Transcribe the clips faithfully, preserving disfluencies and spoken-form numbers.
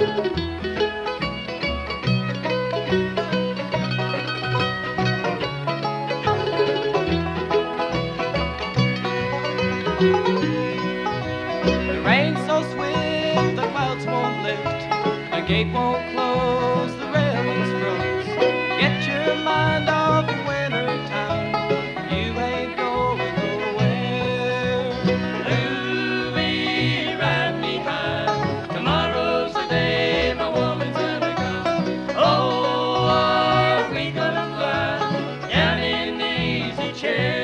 The rain's so swift, the clouds won't lift, the gate won't close, the railings froze. Get your mind off the winter time, you ain't going nowhere. Louie, ride me high, tomorrow's the day my woman's gonna come. Oh, are we gonna fly down in the easy chair?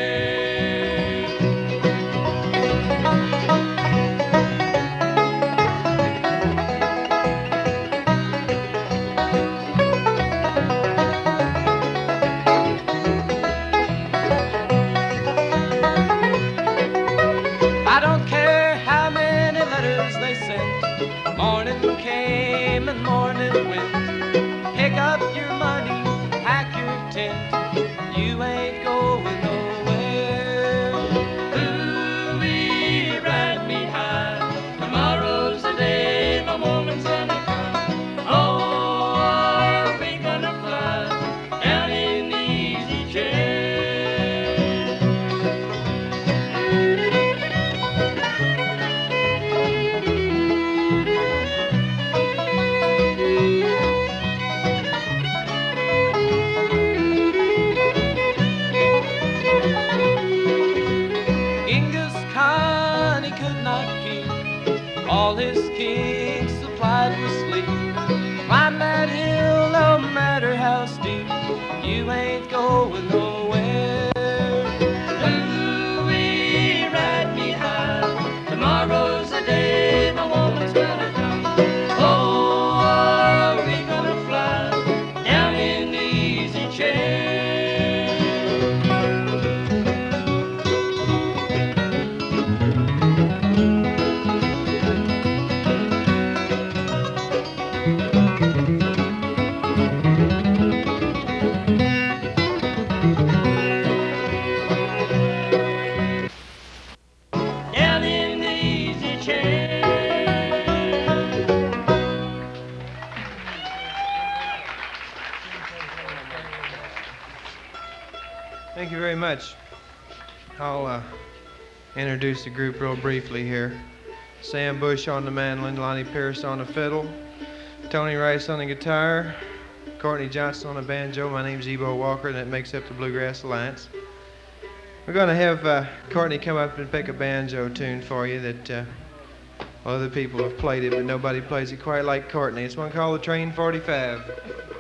I don't care how many letters they sent. Morning came and morning went. Pick up your money, pack your tent. You ain't going nowhere. Louie, ride me high. Tomorrow's the day my woman's gonna come. Oh, are we gonna fly down in the easy chair? Genghis Khan, he could not keep all his kings supplied with sleep. Climb that hill, no matter how steep, you ain't going nowhere. Louie, ride me high, tomorrow's the day my woman's gonna come. Oh, are we gonna fly down in the easy chair? Down in the easy chair. Thank you very much. I'll uh, introduce the group real briefly here. Sam Bush on the mandolin, Lonnie Pierce on the fiddle, Tony Rice on the guitar, Courtney Johnson on the banjo. My name's Ebo Walker, and that makes up the Bluegrass Alliance. We're going to have uh, Courtney come up and pick a banjo tune for you that uh, other people have played it, but nobody plays it quite like Courtney. It's one called the Train forty-five.